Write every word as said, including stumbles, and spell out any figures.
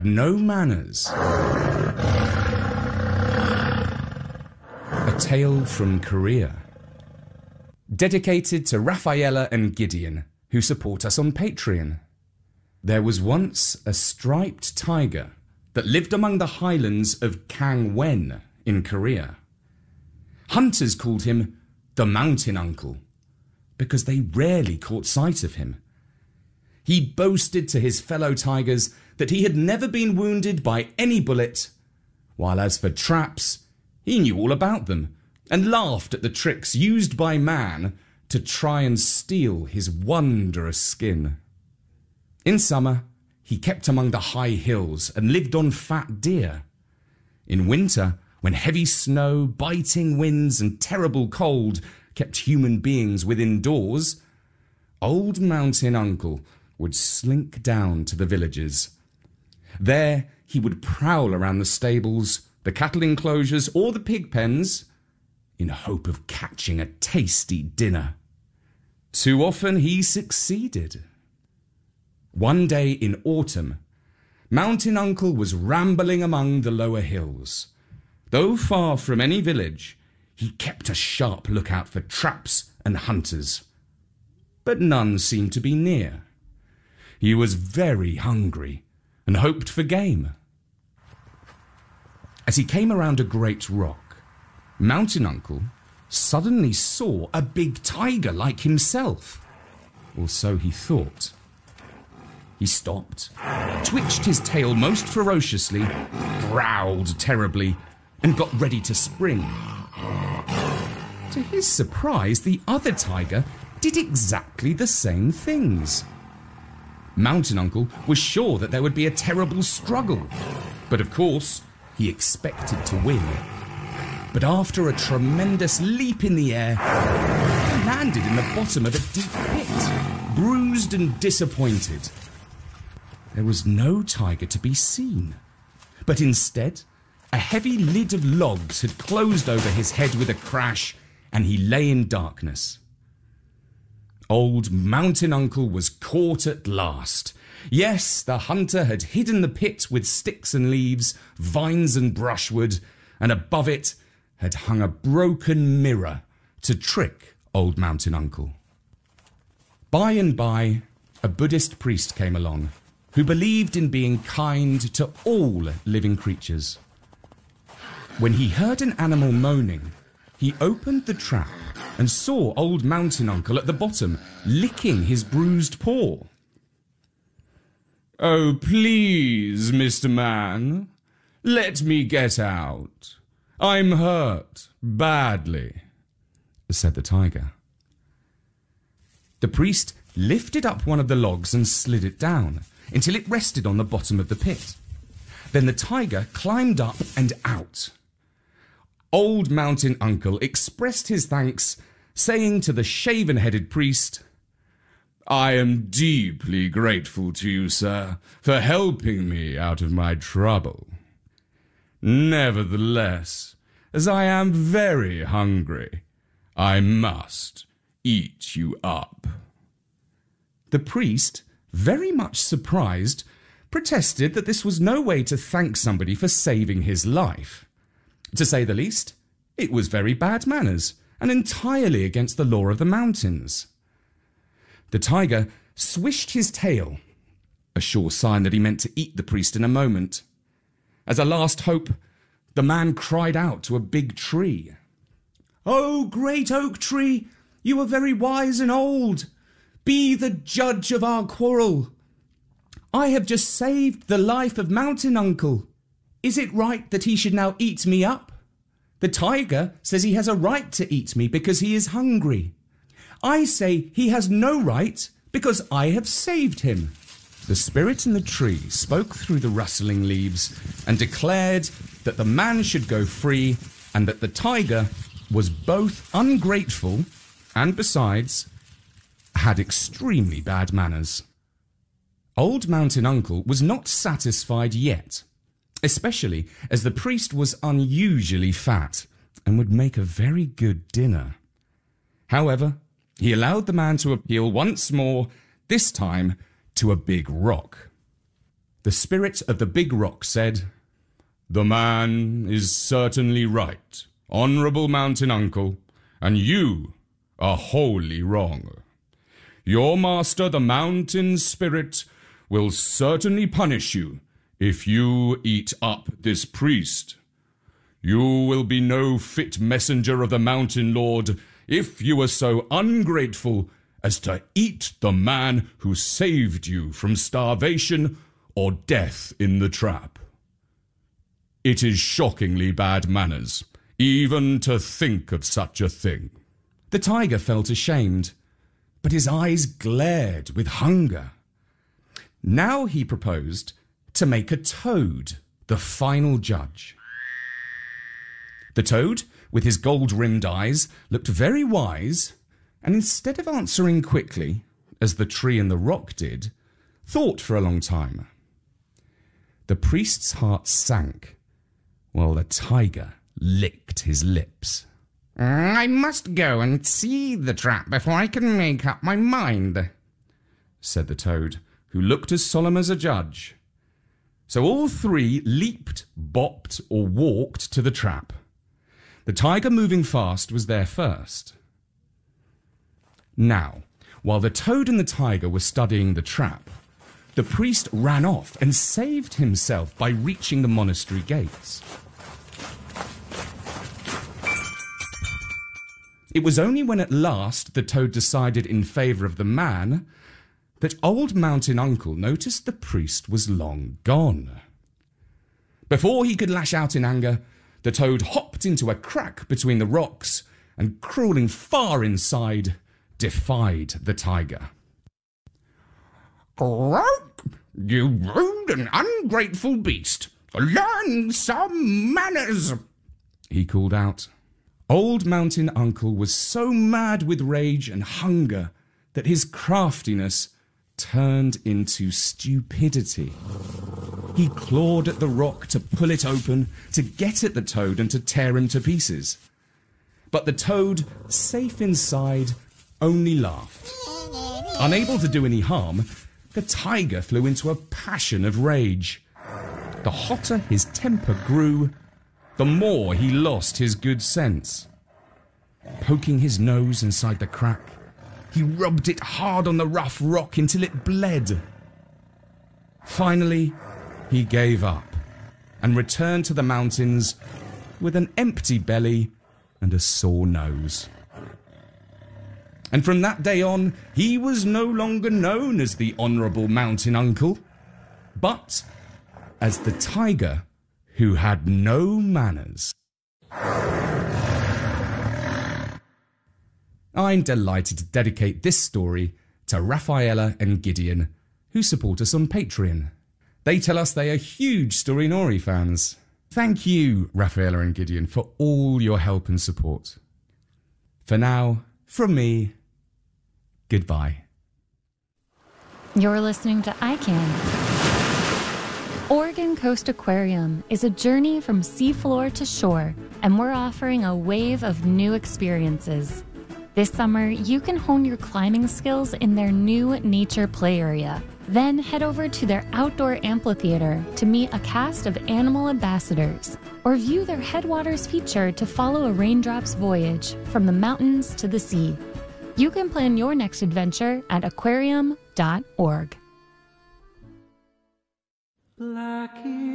No manners. A tale from Korea. Dedicated to Rafaela and Gideon, who support us on Patreon. There was once a striped tiger that lived among the highlands of Kangwon in Korea. Hunters called him the Mountain Uncle because they rarely caught sight of him. He boasted to his fellow tigers that he had never been wounded by any bullet, while as for traps, he knew all about them and laughed at the tricks used by man to try and steal his wondrous skin. In summer, he kept among the high hills and lived on fat deer. In winter, when heavy snow, biting winds and terrible cold kept human beings within doors, Old Mountain Uncle would slink down to the villages. There he would prowl around the stables, the cattle enclosures or the pig pens in hope of catching a tasty dinner. Too often he succeeded. One day in autumn, Mountain Uncle was rambling among the lower hills. Though far from any village, he kept a sharp lookout for traps and hunters. But none seemed to be near. He was very hungry and hoped for game. As he came around a great rock, Mountain Uncle suddenly saw a big tiger like himself, or so he thought. He stopped, twitched his tail most ferociously, growled terribly, and got ready to spring. To his surprise, the other tiger did exactly the same things. Mountain Uncle was sure that there would be a terrible struggle, but of course, he expected to win. But after a tremendous leap in the air, he landed in the bottom of a deep pit, bruised and disappointed. There was no tiger to be seen, but instead, a heavy lid of logs had closed over his head with a crash, and he lay in darkness. Old Mountain Uncle was caught at last. Yes, the hunter had hidden the pit with sticks and leaves, vines and brushwood, and above it had hung a broken mirror to trick Old Mountain Uncle. By and by, a Buddhist priest came along who believed in being kind to all living creatures. When he heard an animal moaning, he opened the trap and saw Old Mountain Uncle at the bottom, licking his bruised paw. "Oh, please, Mister Man, let me get out. I'm hurt badly," said the tiger. The priest lifted up one of the logs and slid it down until it rested on the bottom of the pit. Then the tiger climbed up and out. Old Mountain Uncle expressed his thanks, saying to the shaven-headed priest, "I am deeply grateful to you, sir, for helping me out of my trouble. Nevertheless, as I am very hungry, I must eat you up." The priest, very much surprised, protested that this was no way to thank somebody for saving his life. To say the least, it was very bad manners and entirely against the law of the mountains. The tiger swished his tail, a sure sign that he meant to eat the priest in a moment. As a last hope, the man cried out to a big tree. "Oh, great oak tree, you are very wise and old. Be the judge of our quarrel. I have just saved the life of Mountain Uncle. Is it right that he should now eat me up? The tiger says he has a right to eat me because he is hungry. I say he has no right because I have saved him." The spirit in the tree spoke through the rustling leaves and declared that the man should go free and that the tiger was both ungrateful and, besides, had extremely bad manners. Old Mountain Uncle was not satisfied yet, especially as the priest was unusually fat and would make a very good dinner. However, he allowed the man to appeal once more, this time to a big rock. The spirit of the big rock said, "The man is certainly right, honourable mountain uncle, and you are wholly wrong. Your master, the mountain spirit, will certainly punish you if you eat up this priest. You will be no fit messenger of the mountain lord if you are so ungrateful as to eat the man who saved you from starvation or death in the trap. It is shockingly bad manners, even to think of such a thing." The tiger felt ashamed, but his eyes glared with hunger. Now he proposed to make a toad the final judge. The toad, with his gold-rimmed eyes, looked very wise, and instead of answering quickly, as the tree and the rock did, thought for a long time. The priest's heart sank, while the tiger licked his lips. "I must go and see the trap before I can make up my mind," said the toad, who looked as solemn as a judge. So all three leaped, bopped, or walked to the trap. The tiger, moving fast, was there first. Now, while the toad and the tiger were studying the trap, the priest ran off and saved himself by reaching the monastery gates. It was only when at last the toad decided in favour of the man that old mountain uncle noticed the priest was long gone. Before he could lash out in anger, the toad hopped into a crack between the rocks and, crawling far inside, defied the tiger. "Croak, you rude and ungrateful beast! Learn some manners!" he called out. Old mountain uncle was so mad with rage and hunger that his craftiness turned into stupidity. He clawed at the rock to pull it open, to get at the toad and to tear him to pieces. But the toad, safe inside, only laughed. Unable to do any harm, the tiger flew into a passion of rage. The hotter his temper grew, the more he lost his good sense. Poking his nose inside the crack, he rubbed it hard on the rough rock until it bled. Finally, he gave up and returned to the mountains with an empty belly and a sore nose. And from that day on, he was no longer known as the Honourable Mountain Uncle, but as the tiger who had no manners. I'm delighted to dedicate this story to Rafaela and Gideon, who support us on Patreon. They tell us they are huge Storynory fans. Thank you, Rafaela and Gideon, for all your help and support. For now, from me, goodbye. You're listening to I Can. Oregon Coast Aquarium is a journey from seafloor to shore, and we're offering a wave of new experiences. This summer, you can hone your climbing skills in their new nature play area. Then head over to their outdoor amphitheater to meet a cast of animal ambassadors, or view their Headwaters feature to follow a raindrop's voyage from the mountains to the sea. You can plan your next adventure at aquarium dot org. Blackie.